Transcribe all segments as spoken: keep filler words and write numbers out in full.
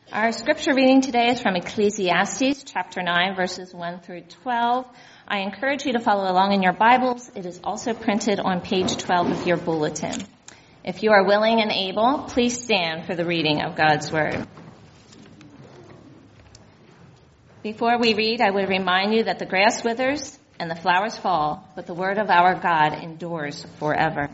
Our scripture reading today is from Ecclesiastes chapter nine, verses one through twelve. I encourage you to follow along in your Bibles. It is also printed on page twelve of your bulletin. If you are willing and able, please stand for the reading of God's Word. Before we read, I would remind you that the grass withers and the flowers fall, but the word of our God endures forever.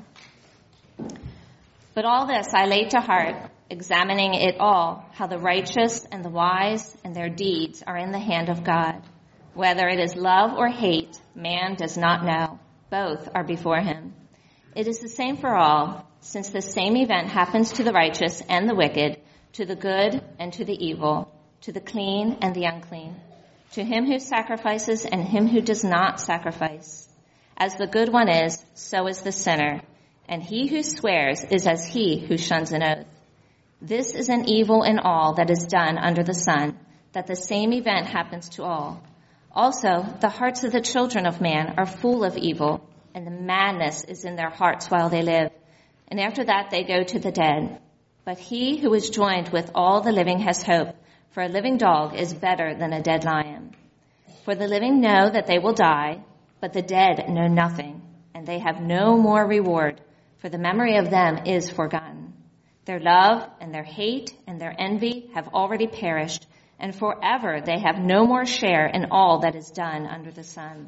But all this I laid to heart, examining it all, how the righteous and the wise and their deeds are in the hand of God. Whether it is love or hate, man does not know. Both are before him. It is the same for all, since the same event happens to the righteous and the wicked, to the good and to the evil, to the clean and the unclean, to him who sacrifices and him who does not sacrifice. As the good one is, so is the sinner, and he who swears is as he who shuns an oath. This is an evil in all that is done under the sun, that the same event happens to all. Also, the hearts of the children of man are full of evil, and the madness is in their hearts while they live. And after that they go to the dead. But he who is joined with all the living has hope, for a living dog is better than a dead lion. For the living know that they will die, but the dead know nothing, and they have no more reward, for the memory of them is forgotten. Their love and their hate and their envy have already perished, and forever they have no more share in all that is done under the sun.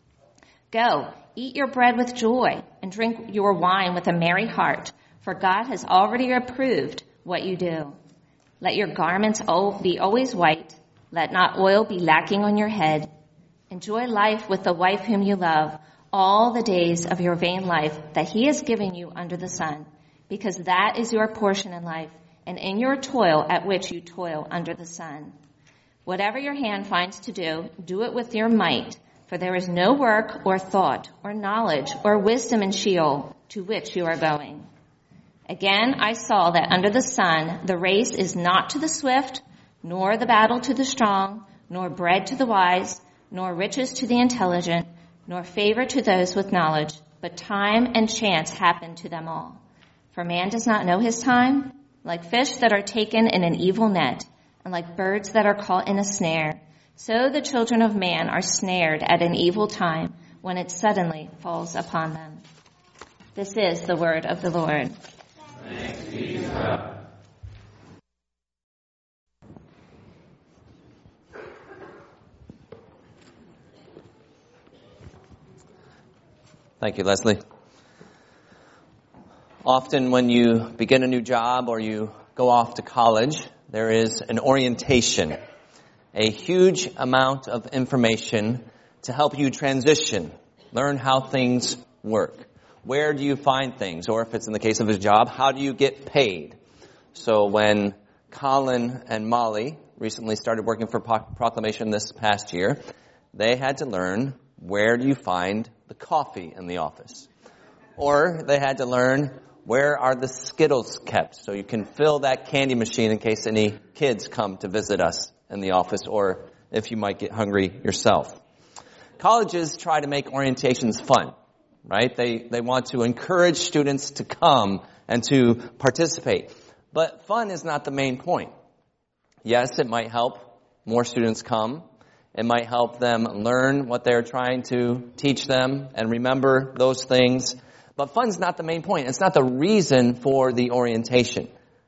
Go, eat your bread with joy, and drink your wine with a merry heart, for God has already approved what you do. Let your garments be always white. Let not oil be lacking on your head. Enjoy life with the wife whom you love, all the days of your vain life that he has given you under the sun, because that is your portion in life, and in your toil at which you toil under the sun. Whatever your hand finds to do, do it with your might, for there is no work or thought or knowledge or wisdom in Sheol to which you are going. Again, I saw that under the sun the race is not to the swift, nor the battle to the strong, nor bread to the wise, nor riches to the intelligent, nor favor to those with knowledge, but time and chance happen to them all. For man does not know his time, like fish that are taken in an evil net, and like birds that are caught in a snare. So the children of man are snared at an evil time when it suddenly falls upon them. This is the word of the Lord. Thanks be to God. Thank you, Leslie. Often when you begin a new job or you go off to college, there is an orientation, a huge amount of information to help you transition, learn how things work. Where do you find things? Or if it's in the case of a job, how do you get paid? So when Colin and Molly recently started working for Proclamation this past year, they had to learn where do you find the coffee in the office. Or they had to learn where are the Skittles kept so you can fill that candy machine in case any kids come to visit us in the office or if you might get hungry yourself. Colleges try to make orientations fun, right? They they want to encourage students to come and to participate. But fun is not the main point. Yes, it might help more students come. It might help them learn what they're trying to teach them and remember those things. But fun's not the main point. It's not the reason for the orientation.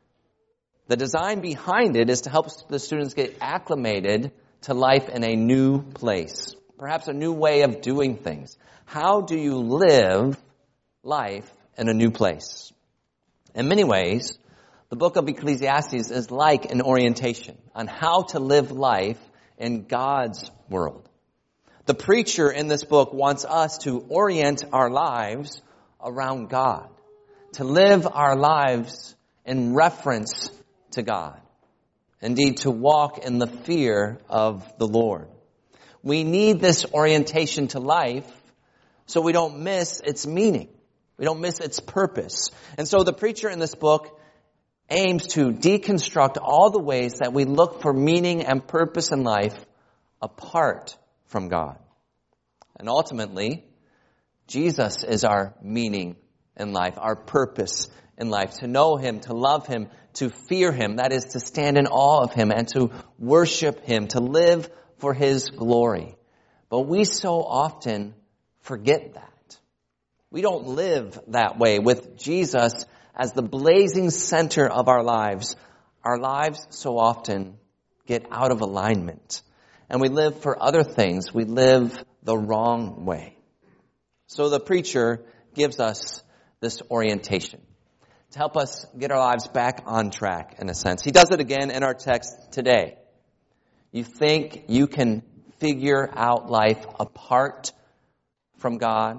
The design behind it is to help the students get acclimated to life in a new place, perhaps a new way of doing things. How do you live life in a new place? In many ways, the book of Ecclesiastes is like an orientation on how to live life in God's world. The preacher in this book wants us to orient our lives around God, to live our lives in reference to God. Indeed, to walk in the fear of the Lord. We need this orientation to life so we don't miss its meaning. We don't miss its purpose. And so the preacher in this book aims to deconstruct all the ways that we look for meaning and purpose in life apart from God. And ultimately, Jesus is our meaning in life, our purpose in life, to know Him, to love Him, to fear Him, that is to stand in awe of Him and to worship Him, to live for His glory. But we so often forget that. We don't live that way. With Jesus as the blazing center of our lives, our lives so often get out of alignment. And we live for other things. We live the wrong way. So the preacher gives us this orientation to help us get our lives back on track, in a sense. He does it again in our text today. You think you can figure out life apart from God?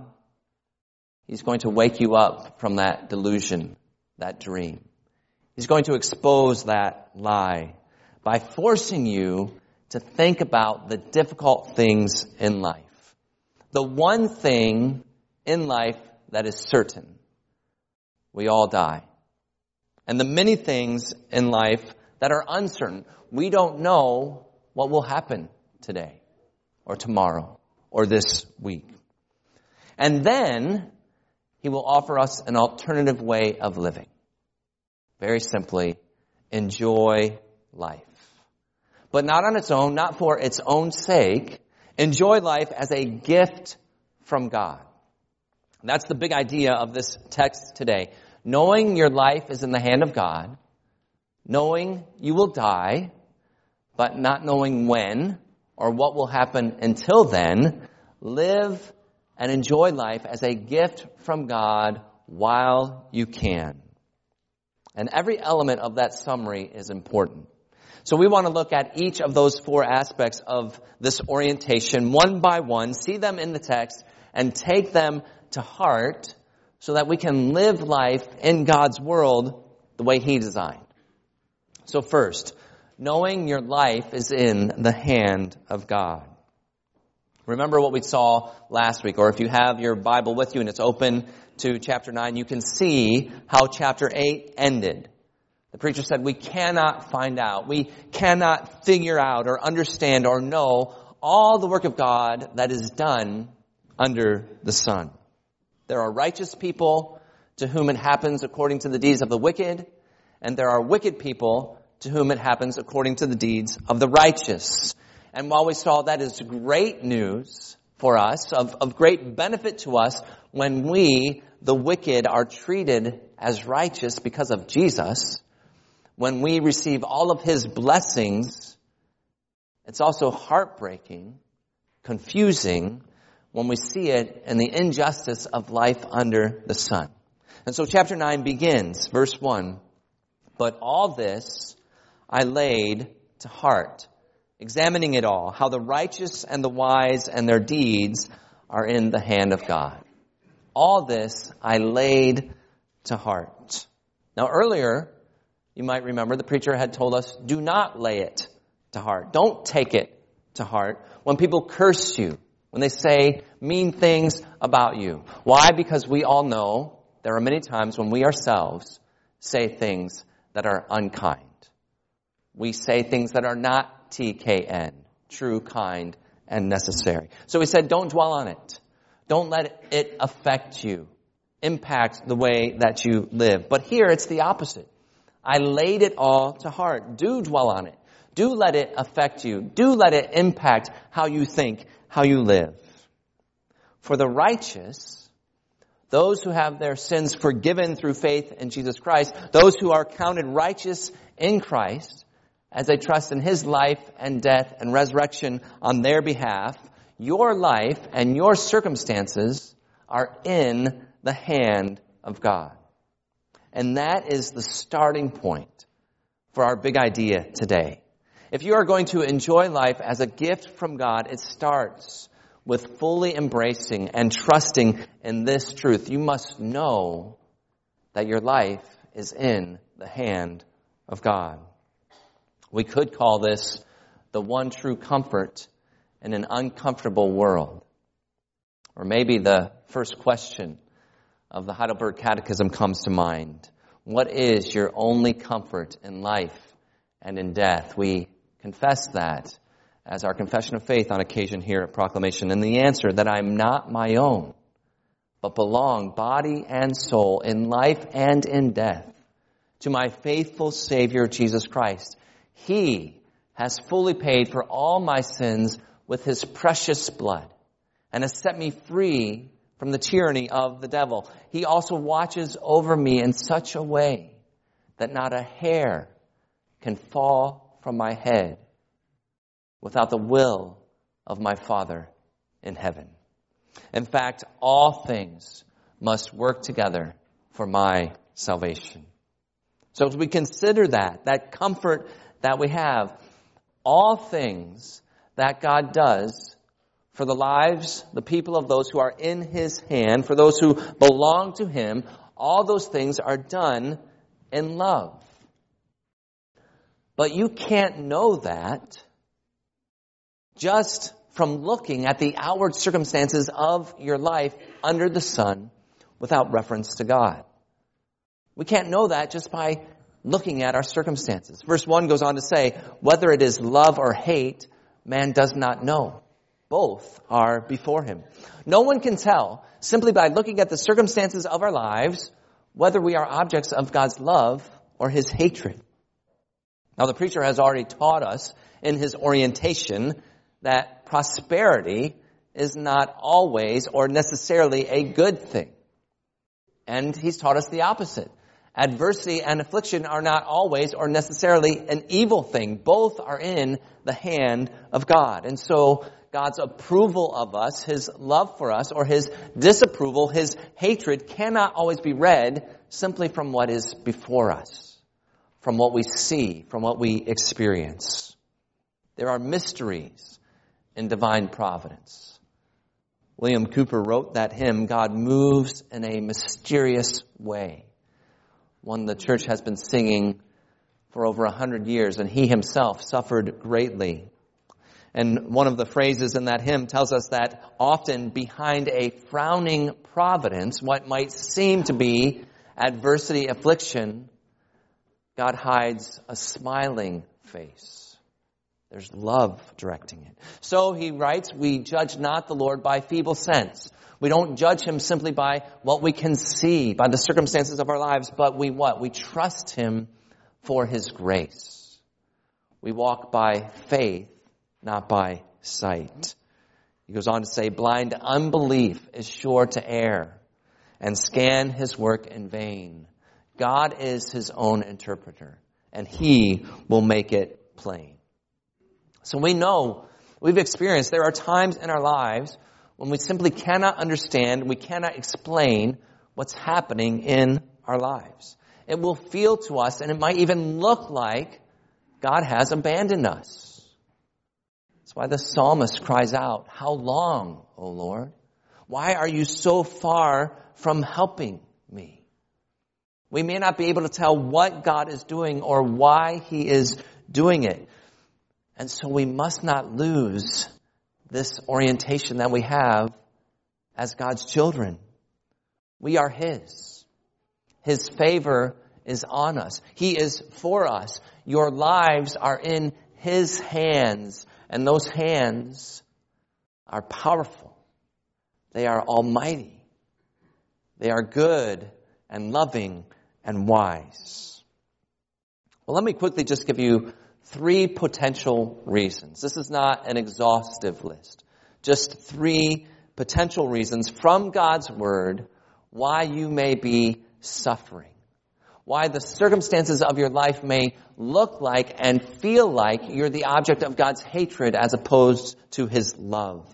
He's going to wake you up from that delusion, that dream. He's going to expose that lie by forcing you to think about the difficult things in life. The one thing in life that is certain: we all die. And the many things in life that are uncertain. We don't know what will happen today or tomorrow or this week. And then He will offer us an alternative way of living. Very simply, enjoy life. But not on its own, not for its own sake. Enjoy life as a gift from God. That's the big idea of this text today. Knowing your life is in the hand of God, knowing you will die, but not knowing when or what will happen until then, live and enjoy life as a gift from God while you can. And every element of that summary is important. So we want to look at each of those four aspects of this orientation one by one, see them in the text, and take them to heart so that we can live life in God's world the way He designed. So first, knowing your life is in the hand of God. Remember what we saw last week, or if you have your Bible with you and it's open to chapter nine, you can see how chapter eight ended. The preacher said we cannot find out, we cannot figure out or understand or know all the work of God that is done under the sun. There are righteous people to whom it happens according to the deeds of the wicked, and there are wicked people to whom it happens according to the deeds of the righteous. And while we saw that is great news for us, of, of great benefit to us, when we, the wicked, are treated as righteous because of Jesus, when we receive all of His blessings, it's also heartbreaking, confusing, when we see it in the injustice of life under the sun. And so chapter nine begins, verse one, "But all this I laid to heart, examining it all, how the righteous and the wise and their deeds are in the hand of God. All this I laid to heart." Now earlier, you might remember, the preacher had told us, do not lay it to heart. Don't take it to heart when people curse you, when they say mean things about you. Why? Because we all know there are many times when we ourselves say things that are unkind. We say things that are not T K N, true, kind, and necessary. So he said, don't dwell on it. Don't let it affect you, impact the way that you live. But here it's the opposite. I laid it all to heart. Do dwell on it. Do let it affect you. Do let it impact how you think, how you live. For the righteous, those who have their sins forgiven through faith in Jesus Christ, those who are counted righteous in Christ, as they trust in His life and death and resurrection on their behalf, your life and your circumstances are in the hand of God. And that is the starting point for our big idea today. If you are going to enjoy life as a gift from God, it starts with fully embracing and trusting in this truth. You must know that your life is in the hand of God. We could call this the one true comfort in an uncomfortable world. Or maybe the first question of the Heidelberg Catechism comes to mind. What is your only comfort in life and in death? We confess that as our confession of faith on occasion here at Proclamation. And the answer, that I'm not my own, but belong body and soul, in life and in death, to my faithful Savior, Jesus Christ. He has fully paid for all my sins with his precious blood and has set me free from the tyranny of the devil. He also watches over me in such a way that not a hair can fall from my head without the will of my Father in heaven. In fact, all things must work together for my salvation. So as we consider that, that comfort that we have, all things that God does for the lives, the people of those who are in his hand, for those who belong to him, all those things are done in love. But you can't know that just from looking at the outward circumstances of your life under the sun without reference to God. We can't know that just by looking at our circumstances. Verse one goes on to say, whether it is love or hate, man does not know. Both are before him. No one can tell simply by looking at the circumstances of our lives whether we are objects of God's love or his hatred. Now, the preacher has already taught us in his orientation that prosperity is not always or necessarily a good thing. And he's taught us the opposite. Adversity and affliction are not always or necessarily an evil thing. Both are in the hand of God. And so God's approval of us, his love for us, or his disapproval, his hatred, cannot always be read simply from what is before us, from what we see, from what we experience. There are mysteries in divine providence. William Cooper wrote that hymn, God moves in a mysterious way, one the church has been singing for over a hundred years, and he himself suffered greatly. And one of the phrases in that hymn tells us that often behind a frowning providence, what might seem to be adversity, affliction, God hides a smiling face. There's love directing it. So he writes, we judge not the Lord by feeble sense. We don't judge him simply by what we can see, by the circumstances of our lives, but we what? We trust him for his grace. We walk by faith, not by sight. He goes on to say, blind unbelief is sure to err and scan his work in vain. God is his own interpreter, and he will make it plain. So we know, we've experienced, there are times in our lives when we simply cannot understand, we cannot explain what's happening in our lives. It will feel to us, and it might even look like God has abandoned us. That's why the psalmist cries out, how long, O Lord? Why are you so far from helping me? We may not be able to tell what God is doing or why he is doing it. And so we must not lose this orientation that we have as God's children. We are his. His favor is on us. He is for us. Your lives are in his hands, and those hands are powerful. They are almighty. They are good and loving and wise. Well, let me quickly just give you three potential reasons. This is not an exhaustive list. Just three potential reasons from God's Word why you may be suffering. Why the circumstances of your life may look like and feel like you're the object of God's hatred as opposed to his love.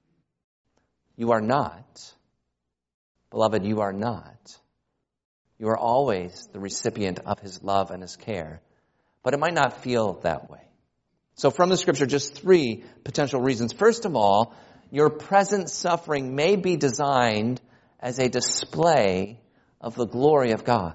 You are not. Beloved, you are not. You are always the recipient of his love and his care. But it might not feel that way. So from the scripture, just three potential reasons. First of all, your present suffering may be designed as a display of the glory of God.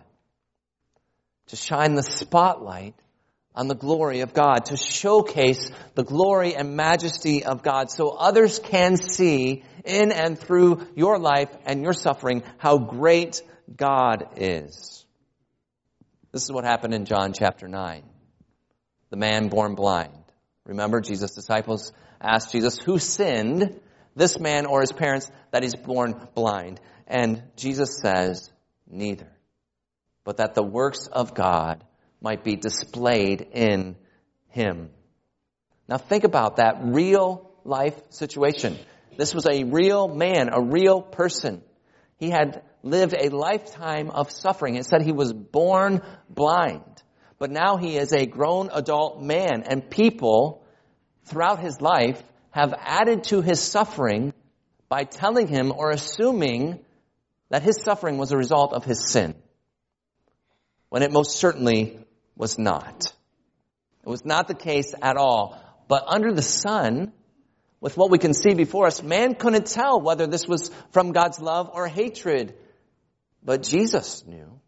To shine the spotlight on the glory of God. To showcase the glory and majesty of God so others can see in and through your life and your suffering how great God is. This is what happened in John chapter nine. The man born blind. Remember, Jesus' disciples asked Jesus, who sinned, this man or his parents, that he's born blind? And Jesus says, neither. But that the works of God might be displayed in him. Now think about that real life situation. This was a real man, a real person. He had lived a lifetime of suffering. It said he was born blind. But now he is a grown adult man. And people throughout his life have added to his suffering by telling him or assuming that his suffering was a result of his sin, when it most certainly was not. It was not the case at all. But under the sun, with what we can see before us, man couldn't tell whether this was from God's love or hatred. But Jesus knew.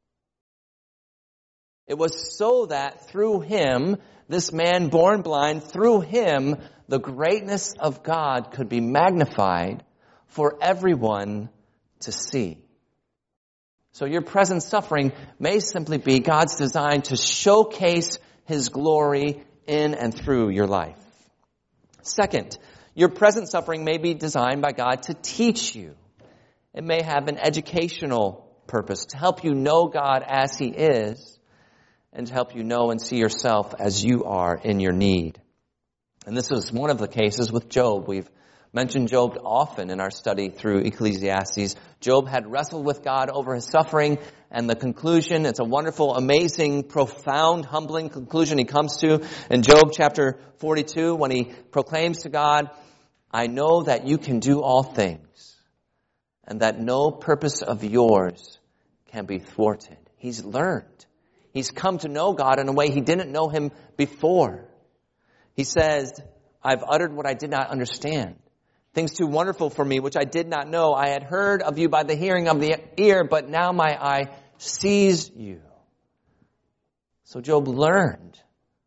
It was so that through him, this man born blind, through him, the greatness of God could be magnified for everyone to see. So your present suffering may simply be God's design to showcase his glory in and through your life. Second, your present suffering may be designed by God to teach you. It may have an educational purpose to help you know God as he is and to help you know and see yourself as you are in your need. And this is one of the cases with Job. We've mentioned Job often in our study through Ecclesiastes. Job had wrestled with God over his suffering, and the conclusion, it's a wonderful, amazing, profound, humbling conclusion he comes to in Job chapter forty-two when he proclaims to God, I know that you can do all things and that no purpose of yours can be thwarted. He's learned. He's come to know God in a way he didn't know him before. He says, I've uttered what I did not understand. Things too wonderful for me, which I did not know. I had heard of you by the hearing of the ear, but now my eye sees you. So Job learned.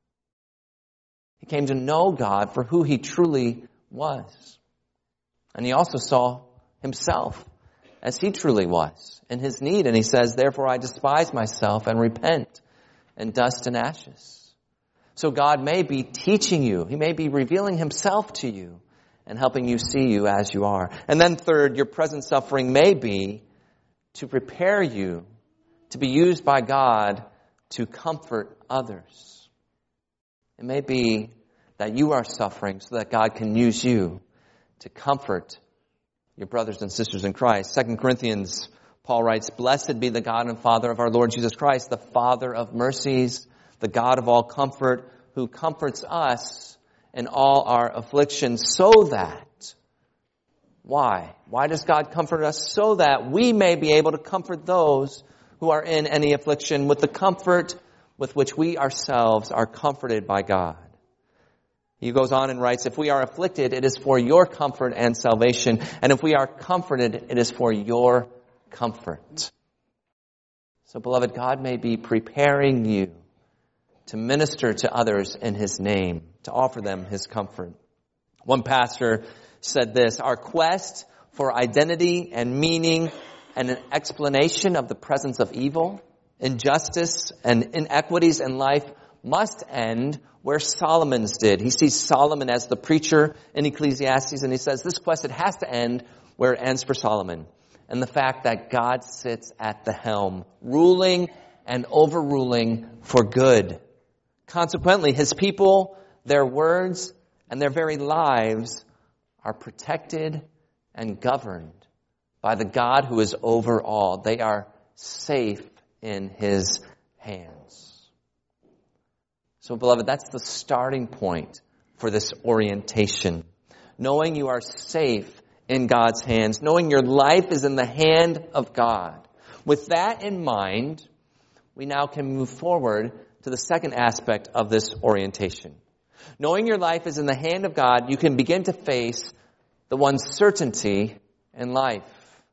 He came to know God for who he truly was. And he also saw himself as he truly was in his need. And he says, therefore I despise myself and repent in dust and ashes. So God may be teaching you. He may be revealing himself to you and helping you see you as you are. And then third, your present suffering may be to prepare you to be used by God to comfort others. It may be that you are suffering so that God can use you to comfort your brothers and sisters in Christ. Second Corinthians, Paul writes, blessed be the God and Father of our Lord Jesus Christ, the Father of mercies, the God of all comfort, who comforts us in all our afflictions, so that, why? Why does God comfort us? So that we may be able to comfort those who are in any affliction with the comfort with which we ourselves are comforted by God. He goes on and writes, if we are afflicted, it is for your comfort and salvation. And if we are comforted, it is for your comfort. So, beloved, God may be preparing you to minister to others in his name, to offer them his comfort. One pastor said this, our quest for identity and meaning and an explanation of the presence of evil, injustice, and inequities in life must end where Solomon's did. He sees Solomon as the preacher in Ecclesiastes, and he says this quest, it has to end where it ends for Solomon. And the fact that God sits at the helm, ruling and overruling for good. Consequently, his people, their words, and their very lives are protected and governed by the God who is over all. They are safe in his hands. So, beloved, that's the starting point for this orientation. Knowing you are safe in God's hands, knowing your life is in the hand of God. With that in mind, we now can move forward to the second aspect of this orientation. Knowing your life is in the hand of God, you can begin to face the one certainty in life.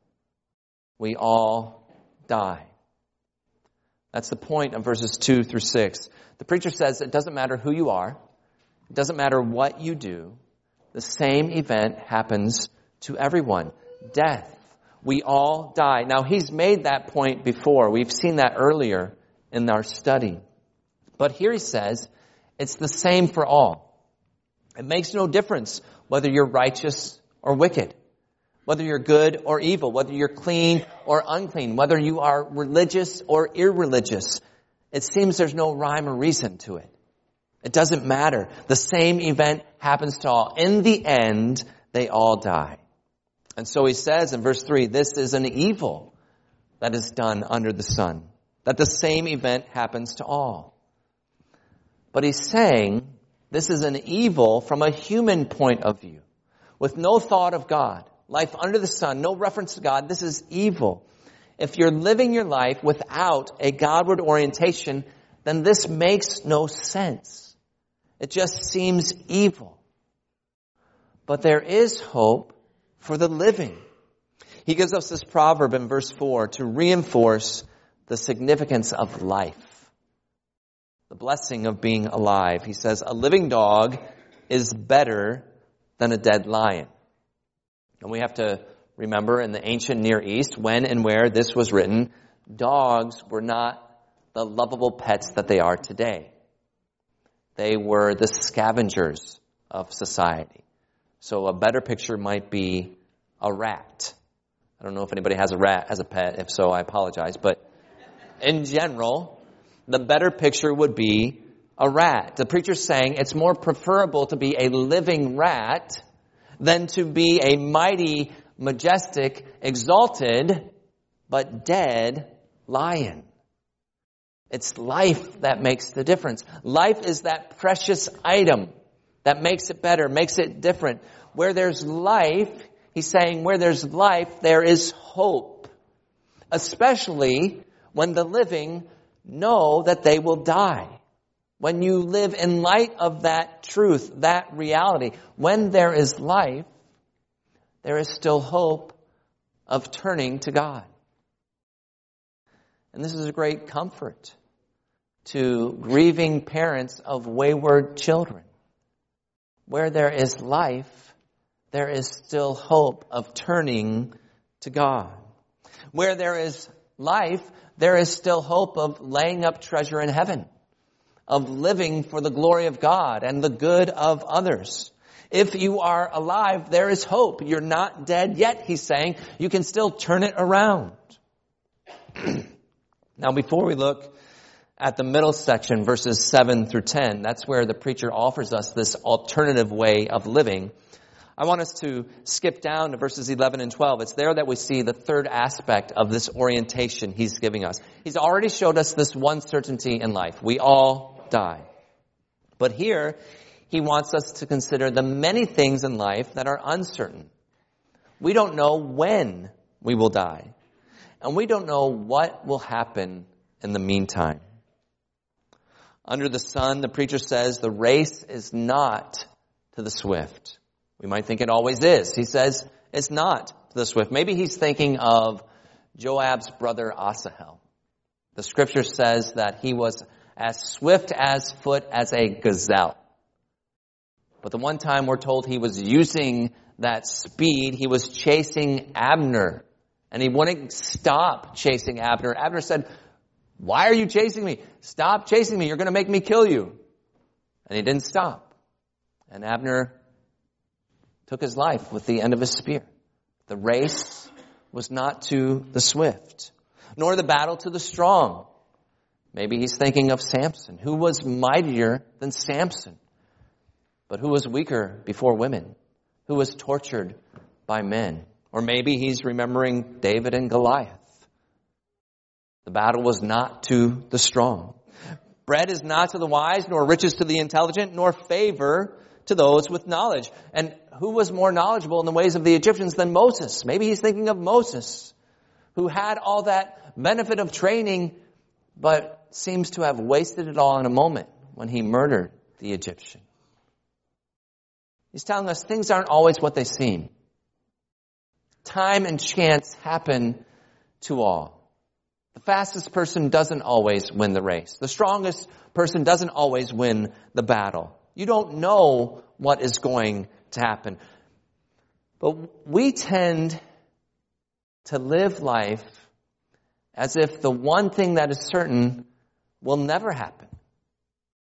We all die. That's the point of verses two through six. The preacher says it doesn't matter who you are. It doesn't matter what you do. The same event happens to everyone. Death. We all die. Now, he's made that point before. We've seen that earlier in our study. But here he says, it's the same for all. It makes no difference whether you're righteous or wicked, whether you're good or evil, whether you're clean or unclean, whether you are religious or irreligious. It seems there's no rhyme or reason to it. It doesn't matter. The same event happens to all. In the end, they all die. And so he says in verse three, this is an evil that is done under the sun, that the same event happens to all. But he's saying this is an evil from a human point of view, with no thought of God. Life under the sun, no reference to God. This is evil. If you're living your life without a Godward orientation, then this makes no sense. It just seems evil. But there is hope for the living. He gives us this proverb in verse four to reinforce the significance of life, the blessing of being alive. He says, a living dog is better than a dead lion. And we have to remember in the ancient Near East, when and where this was written, dogs were not the lovable pets that they are today. They were the scavengers of society. So a better picture might be a rat. I don't know if anybody has a rat as a pet. If so, I apologize. But in general, the better picture would be a rat. The preacher's saying it's more preferable to be a living rat than to be a mighty, majestic, exalted, but dead lion. It's life that makes the difference. Life is that precious item that makes it better, makes it different. Where there's life, he's saying where there's life, there is hope. Especially when the living know that they will die. When you live in light of that truth, that reality, when there is life, there is still hope of turning to God. And this is a great comfort to grieving parents of wayward children. Where there is life, there is still hope of turning to God. Where there is life, there is still hope of laying up treasure in heaven, of living for the glory of God and the good of others. If you are alive, there is hope. You're not dead yet, he's saying. You can still turn it around. Now, before we look at the middle section, verses seven through ten, that's where the preacher offers us this alternative way of living. I want us to skip down to verses eleven and twelve. It's there that we see the third aspect of this orientation he's giving us. He's already showed us this one certainty in life. We all die. But here, he wants us to consider the many things in life that are uncertain. We don't know when we will die. And we don't know what will happen in the meantime. Under the sun, the preacher says, the race is not to the swift. We might think it always is. He says it's not to the swift. Maybe he's thinking of Joab's brother Asahel. The scripture says that he was as swift as foot as a gazelle. But the one time we're told he was using that speed, he was chasing Abner. And he wouldn't stop chasing Abner. Abner said, why are you chasing me? Stop chasing me. You're going to make me kill you. And he didn't stop. And Abner took his life with the end of his spear. The race was not to the swift, nor the battle to the strong. Maybe he's thinking of Samson, who was mightier than Samson, but who was weaker before women, who was tortured by men. Or maybe he's remembering David and Goliath. The battle was not to the strong. Bread is not to the wise, nor riches to the intelligent, nor favor to those with knowledge. And who was more knowledgeable in the ways of the Egyptians than Moses? Maybe he's thinking of Moses, who had all that benefit of training, but seems to have wasted it all in a moment when he murdered the Egyptian. He's telling us things aren't always what they seem. Time and chance happen to all. The fastest person doesn't always win the race. The strongest person doesn't always win the battle. You don't know what is going to happen. But we tend to live life as if the one thing that is certain will never happen,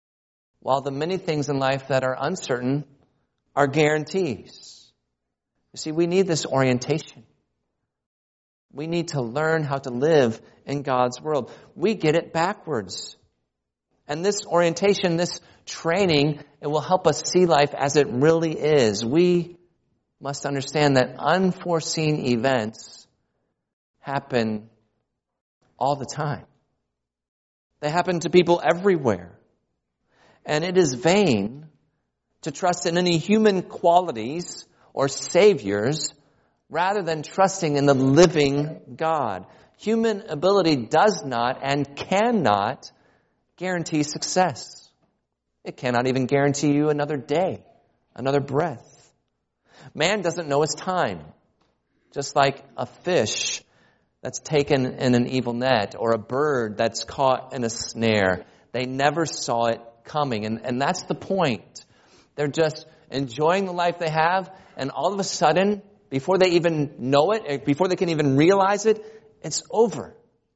while the many things in life that are uncertain are guarantees. You see, we need this orientation. We need to learn how to live in God's world. We get it backwards. And this orientation, this training, it will help us see life as it really is. We must understand that unforeseen events happen all the time. They happen to people everywhere. And it is vain to trust in any human qualities or saviors rather than trusting in the living God. Human ability does not and cannot guarantee success. It cannot even guarantee you another day, another breath. Man doesn't know his time. Just like a fish that's taken in an evil net or a bird that's caught in a snare. They never saw it coming. And, and that's the point. They're just enjoying the life they have, and all of a sudden, before they even know it, before they can even realize it, it's over.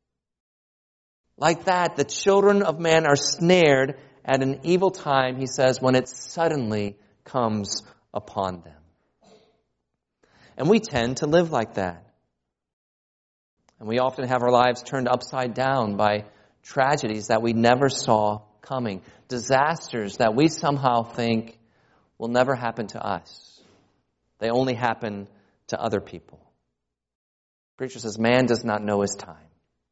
Like that, the children of man are snared at an evil time, he says, when it suddenly comes upon them. And we tend to live like that. And we often have our lives turned upside down by tragedies that we never saw coming. Disasters that we somehow think will never happen to us. They only happen to other people. Preacher says, man does not know his time.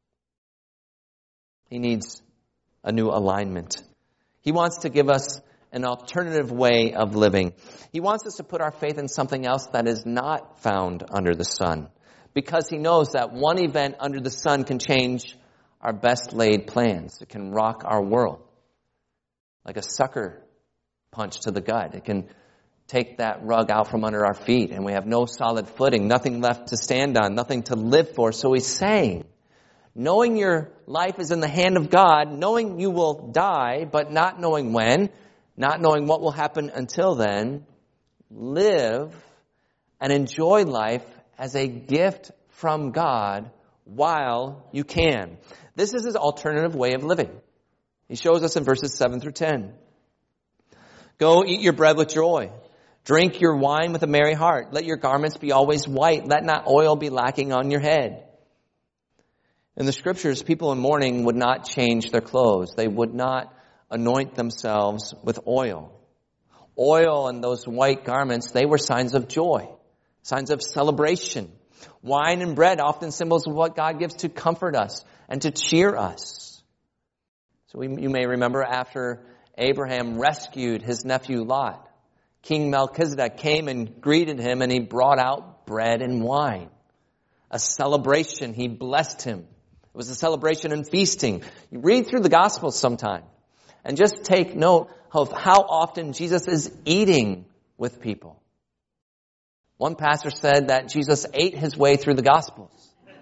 He needs a new alignment. He wants to give us an alternative way of living. He wants us to put our faith in something else that is not found under the sun, because he knows that one event under the sun can change our best laid plans. It can rock our world like a sucker punch to the gut. It can take that rug out from under our feet, and we have no solid footing, nothing left to stand on, nothing to live for. So he's saying, knowing your life is in the hand of God, knowing you will die, but not knowing when, not knowing what will happen until then, live and enjoy life as a gift from God while you can. This is his alternative way of living. He shows us in verses seven through ten. Go eat your bread with joy. Drink your wine with a merry heart. Let your garments be always white. Let not oil be lacking on your head. In the scriptures, people in mourning would not change their clothes. They would not anoint themselves with oil. Oil and those white garments, they were signs of joy, signs of celebration. Wine and bread, often symbols of what God gives to comfort us and to cheer us. So we, you may remember after Abraham rescued his nephew Lot, King Melchizedek came and greeted him, and he brought out bread and wine. A celebration. He blessed him. It was a celebration and feasting. You read through the Gospels sometime and just take note of how often Jesus is eating with people. One pastor said that Jesus ate his way through the Gospels.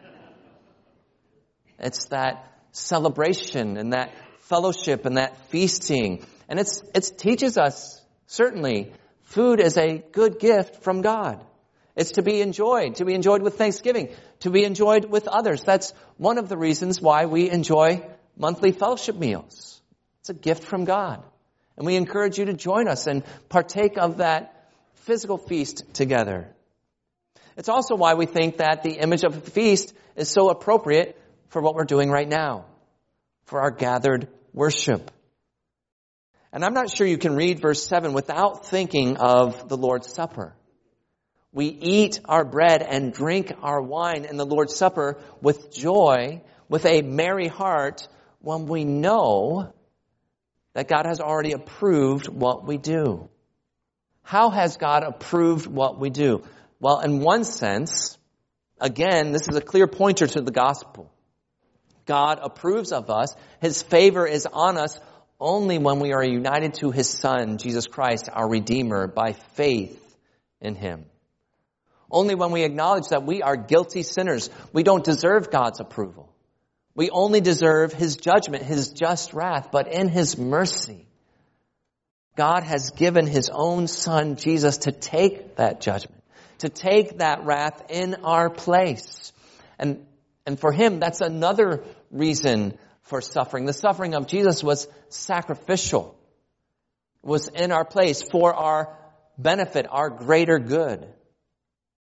It's that celebration and that fellowship and that feasting. And it's it teaches us, certainly, food is a good gift from God. It's to be enjoyed, to be enjoyed with thanksgiving, to be enjoyed with others. That's one of the reasons why we enjoy monthly fellowship meals. It's a gift from God. And we encourage you to join us and partake of that physical feast together. It's also why we think that the image of a feast is so appropriate for what we're doing right now, for our gathered worship. And I'm not sure you can read verse seven without thinking of the Lord's Supper. We eat our bread and drink our wine in the Lord's Supper with joy, with a merry heart, when we know that God has already approved what we do. How has God approved what we do? Well, in one sense, again, this is a clear pointer to the gospel. God approves of us. His favor is on us only when we are united to his Son, Jesus Christ, our Redeemer, by faith in him. Only when we acknowledge that we are guilty sinners. We don't deserve God's approval. We only deserve his judgment, his just wrath. But in his mercy, God has given his own Son, Jesus, to take that judgment, to take that wrath in our place. And, and for him, that's another reason for suffering. The suffering of Jesus was sacrificial, was in our place for our benefit, our greater good.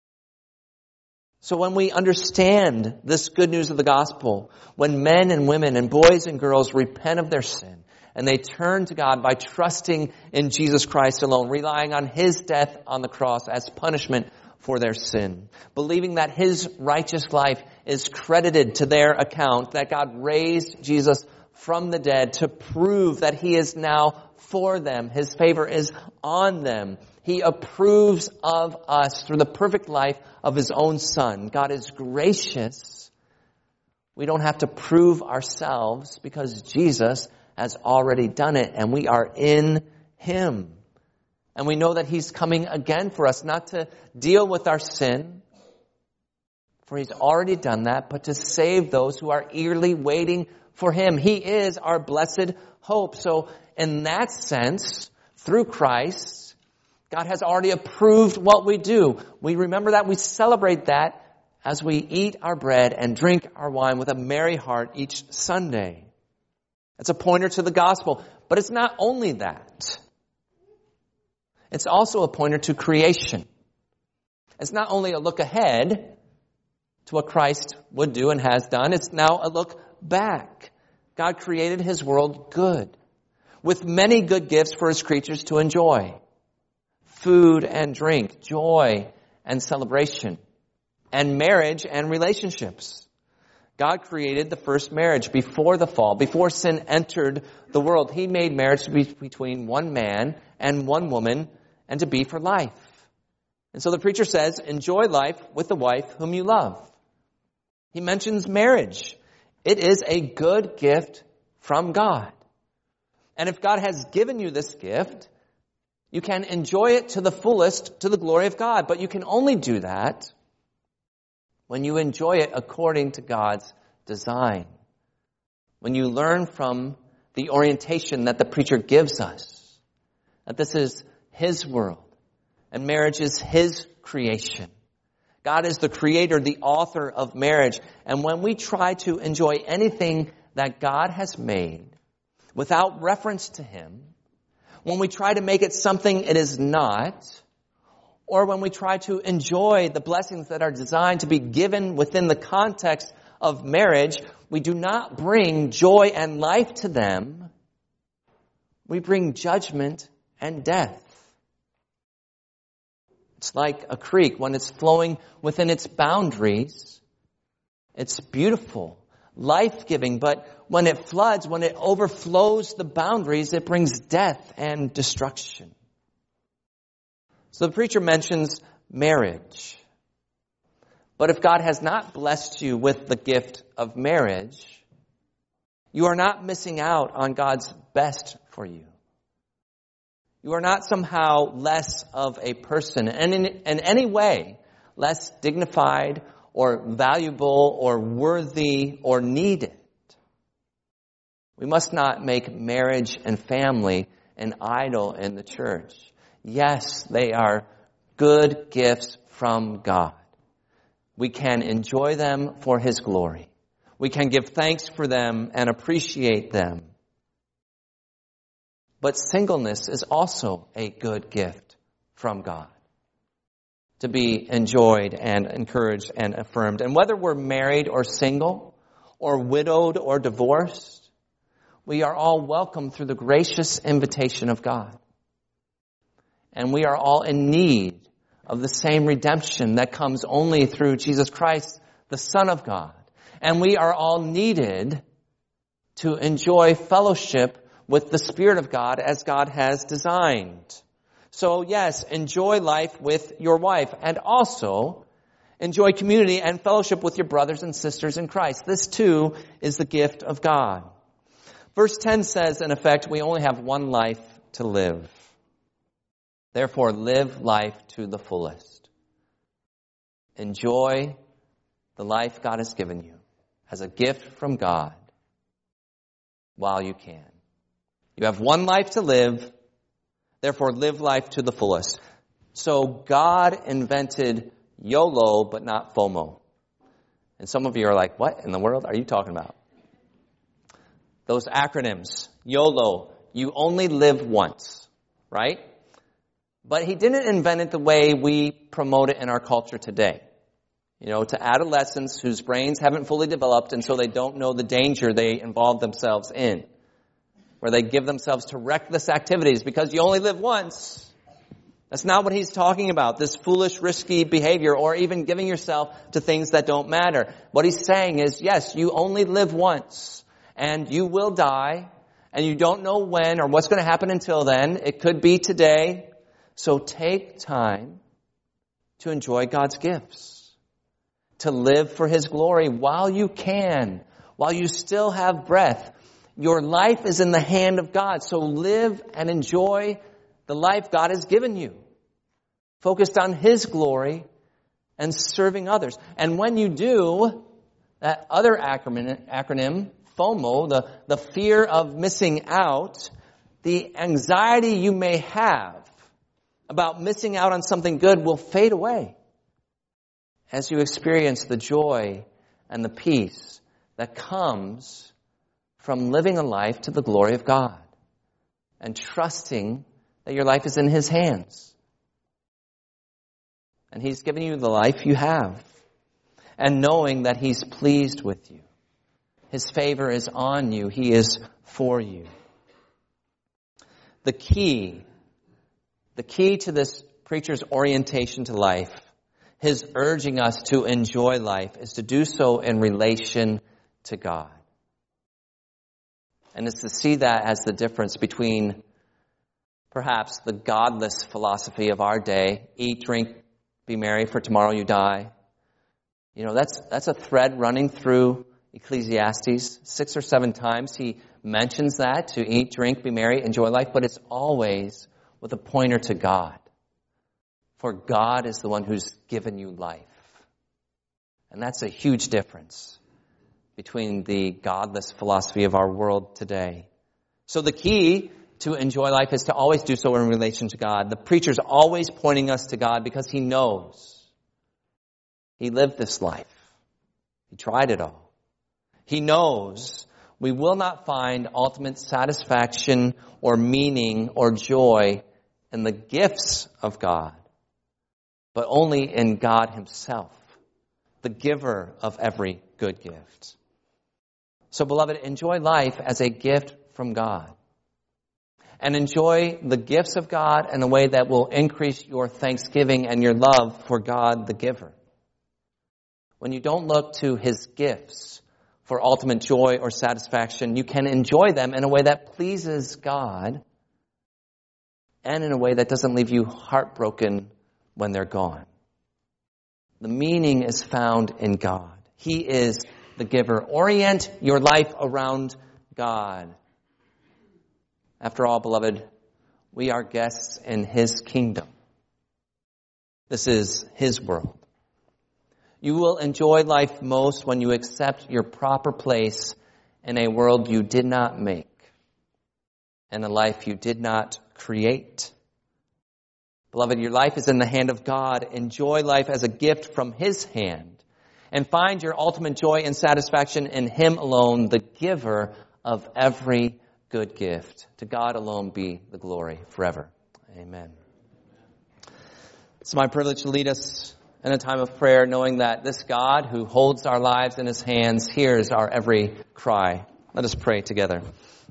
So when we understand this good news of the gospel, when men and women and boys and girls repent of their sin and they turn to God by trusting in Jesus Christ alone, relying on His death on the cross as punishment for their sin, believing that His righteous life is credited to their account, that God raised Jesus from the dead to prove that He is now for them. His favor is on them. He approves of us through the perfect life of His own Son. God is gracious. We don't have to prove ourselves because Jesus has already done it and we are in Him. And we know that He's coming again for us, not to deal with our sin, for He's already done that, but to save those who are eagerly waiting for Him. He is our blessed hope. So in that sense, through Christ, God has already approved what we do. We remember that. We celebrate that as we eat our bread and drink our wine with a merry heart each Sunday. It's a pointer to the gospel. But it's not only that. It's also a pointer to creation. It's not only a look ahead to what Christ would do and has done. It's now a look back. God created His world good, with many good gifts for His creatures to enjoy. Food and drink, joy and celebration, and marriage and relationships. God created the first marriage before the fall, before sin entered the world. He made marriage to be between one man and one woman and to be for life. And so the preacher says, enjoy life with the wife whom you love. He mentions marriage. It is a good gift from God. And if God has given you this gift, you can enjoy it to the fullest to the glory of God. But you can only do that when you enjoy it according to God's design. When you learn from the orientation that the preacher gives us, that this is His world and marriage is His creation. God is the creator, the author of marriage. And when we try to enjoy anything that God has made without reference to Him, when we try to make it something it is not, or when we try to enjoy the blessings that are designed to be given within the context of marriage, we do not bring joy and life to them. We bring judgment and death. It's like a creek. When it's flowing within its boundaries, it's beautiful, life-giving, but when it floods, when it overflows the boundaries, it brings death and destruction. So the preacher mentions marriage. But if God has not blessed you with the gift of marriage, you are not missing out on God's best for you. You are not somehow less of a person, and in, in any way less dignified or valuable or worthy or needed. We must not make marriage and family an idol in the church. Yes, they are good gifts from God. We can enjoy them for His glory. We can give thanks for them and appreciate them. But singleness is also a good gift from God, to be enjoyed and encouraged and affirmed. And whether we're married or single, or widowed or divorced, we are all welcome through the gracious invitation of God. And we are all in need of the same redemption that comes only through Jesus Christ, the Son of God. And we are all needed to enjoy fellowship with the Spirit of God as God has designed. So yes, enjoy life with your wife, and also enjoy community and fellowship with your brothers and sisters in Christ. This too is the gift of God. Verse ten says, in effect, we only have one life to live. Therefore, live life to the fullest. Enjoy the life God has given you as a gift from God while you can. You have one life to live, therefore live life to the fullest. So God invented YOLO, but not FOMO. And some of you are like, what in the world are you talking about? Those acronyms, YOLO, you only live once, right? But He didn't invent it the way we promote it in our culture today. You know, to adolescents whose brains haven't fully developed and so they don't know the danger they involve themselves in, where they give themselves to reckless activities because you only live once. That's not what he's talking about, this foolish, risky behavior or even giving yourself to things that don't matter. What he's saying is, yes, you only live once and you will die and you don't know when or what's going to happen until then. It could be today. So take time to enjoy God's gifts, to live for his glory while you can, while you still have breath. Your life is in the hand of God, so live and enjoy the life God has given you, focused on his glory and serving others. And when you do, that other acronym, acronym FOMO, the, the fear of missing out, the anxiety you may have about missing out on something good will fade away as you experience the joy and the peace that comes from living a life to the glory of God and trusting that your life is in his hands. And he's given you the life you have. And knowing that he's pleased with you. His favor is on you. He is for you. The key, the key to this preacher's orientation to life, his urging us to enjoy life, is to do so in relation to God. And it's to see that as the difference between perhaps the godless philosophy of our day, eat, drink, be merry, for tomorrow you die. You know, that's that's a thread running through Ecclesiastes. Six or seven times he mentions that, to eat, drink, be merry, enjoy life, but it's always with a pointer to God. For God is the one who's given you life. And that's a huge difference between the godless philosophy of our world today. So the key to enjoy life is to always do so in relation to God. The preacher's always pointing us to God because he knows. He lived this life. He tried it all. He knows we will not find ultimate satisfaction or meaning or joy in the gifts of God, but only in God himself, the giver of every good gift. So, beloved, enjoy life as a gift from God. And enjoy the gifts of God in a way that will increase your thanksgiving and your love for God, the giver. When you don't look to his gifts for ultimate joy or satisfaction, you can enjoy them in a way that pleases God and in a way that doesn't leave you heartbroken when they're gone. The meaning is found in God. He is the giver. Orient your life around God. After all, beloved, we are guests in his kingdom. This is his world. You will enjoy life most when you accept your proper place in a world you did not make, and a life you did not create. Beloved, your life is in the hand of God. Enjoy life as a gift from his hand, and find your ultimate joy and satisfaction in him alone, the giver of every good gift. To God alone be the glory forever. Amen. It's my privilege to lead us in a time of prayer, knowing that this God who holds our lives in his hands hears our every cry. Let us pray together.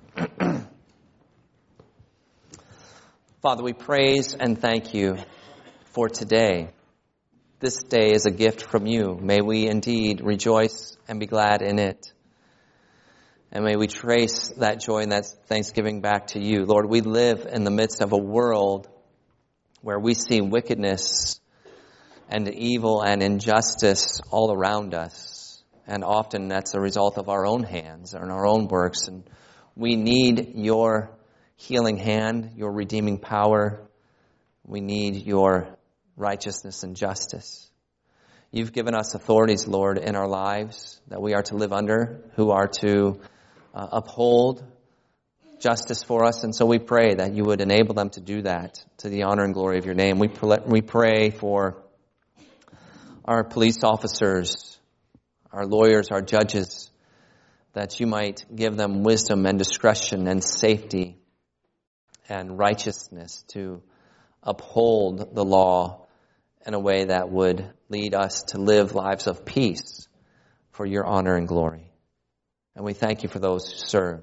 Father, we praise and thank you for today. This day is a gift from you. May we indeed rejoice and be glad in it. And may we trace that joy and that thanksgiving back to you. Lord, we live in the midst of a world where we see wickedness and evil and injustice all around us. And often that's a result of our own hands and our own works. And we need your healing hand, your redeeming power. We need your righteousness and justice. You've given us authorities, Lord, in our lives that we are to live under, who are to uh, uphold justice for us. And so we pray that you would enable them to do that to the honor and glory of your name. We pray, we pray for our police officers, our lawyers, our judges, that you might give them wisdom and discretion and safety and righteousness to uphold the law in a way that would lead us to live lives of peace for your honor and glory. And we thank you for those who serve.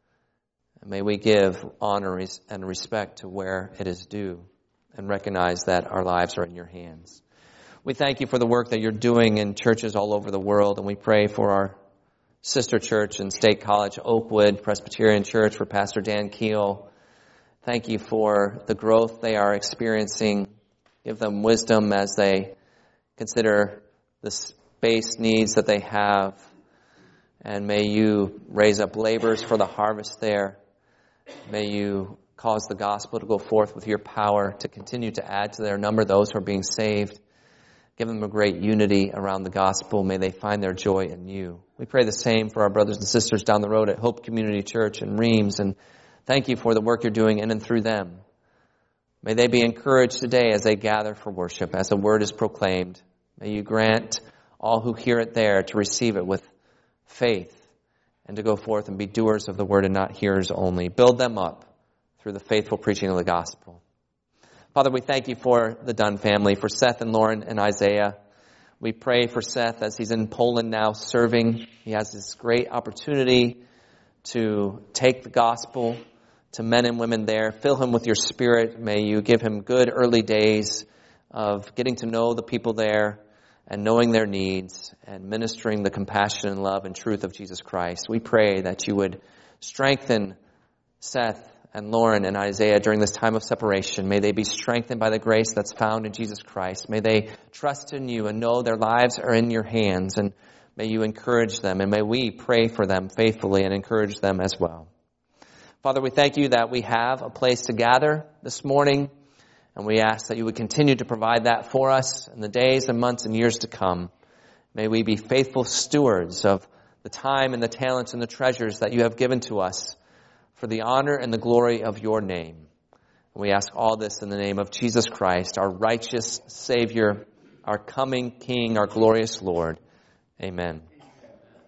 And may we give honor and respect to where it is due and recognize that our lives are in your hands. We thank you for the work that you're doing in churches all over the world, and we pray for our sister church in State College, Oakwood Presbyterian Church, for Pastor Dan Keel. Thank you for the growth they are experiencing. Give them wisdom as they consider the space needs that they have. And may you raise up laborers for the harvest there. May you cause the gospel to go forth with your power to continue to add to their number those who are being saved. Give them a great unity around the gospel. May they find their joy in you. We pray the same for our brothers and sisters down the road at Hope Community Church in Reims. And thank you for the work you're doing in and through them. May they be encouraged today as they gather for worship, as the word is proclaimed. May you grant all who hear it there to receive it with faith and to go forth and be doers of the word and not hearers only. Build them up through the faithful preaching of the gospel. Father, we thank you for the Dunn family, for Seth and Lauren and Isaiah. We pray for Seth as he's in Poland now serving. He has this great opportunity to take the gospel to men and women there. Fill him with your spirit. May you give him good early days of getting to know the people there and knowing their needs and ministering the compassion and love and truth of Jesus Christ. We pray that you would strengthen Seth and Lauren and Isaiah during this time of separation. May they be strengthened by the grace that's found in Jesus Christ. May they trust in you and know their lives are in your hands. And may you encourage them. And may we pray for them faithfully and encourage them as well. Father, we thank you that we have a place to gather this morning. And we ask that you would continue to provide that for us in the days and months and years to come. May we be faithful stewards of the time and the talents and the treasures that you have given to us for the honor and the glory of your name. And we ask all this in the name of Jesus Christ, our righteous Savior, our coming King, our glorious Lord. Amen.